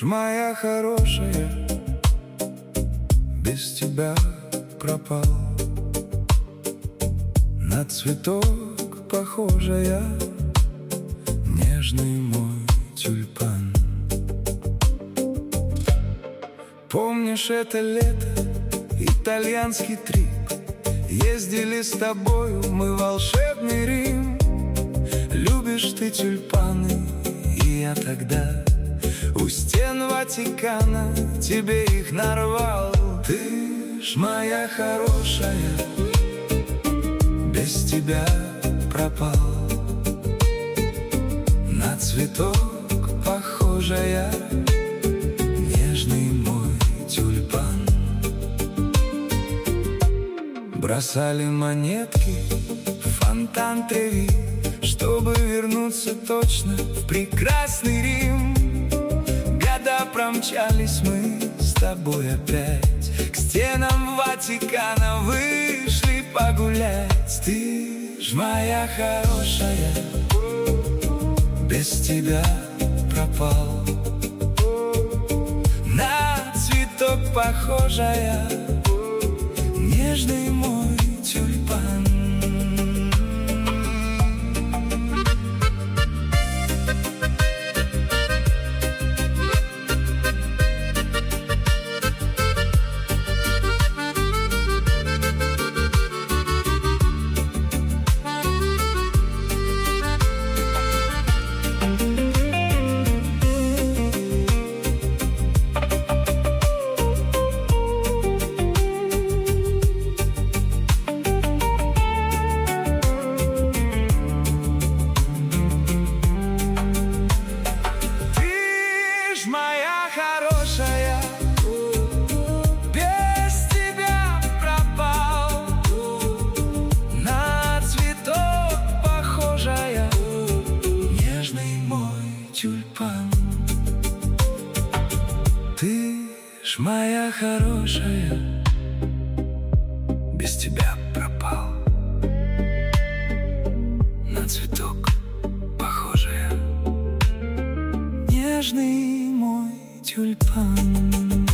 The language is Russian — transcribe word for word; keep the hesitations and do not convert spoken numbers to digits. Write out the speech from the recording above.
моя хорошая, без тебя пропал. На цветок похожая, нежный мой тюльпан. Помнишь это лето, итальянский трип? Ездили с тобою мы в волшебный Рим. Любишь ты тюльпаны, и я тогда у стен Ватикана тебе их нарвал. Ты ж моя хорошая, без тебя пропал. На цветок похожая, нежный мой тюльпан. Бросали монетки в фонтан Треви, чтобы вернуться точно в прекрасный Рим. Года промчались мы с тобой опять, к стенам Ватикана вышли погулять. Ты ж моя хорошая, без тебя пропал. На цветок похожая, нежный мой тюльпан. Моя хорошая, без тебя пропал. На цветок похожая, нежный мой тюльпан. Ты ж моя хорошая, без тебя пропал. На цветок похожая, нежный мой тюльпан.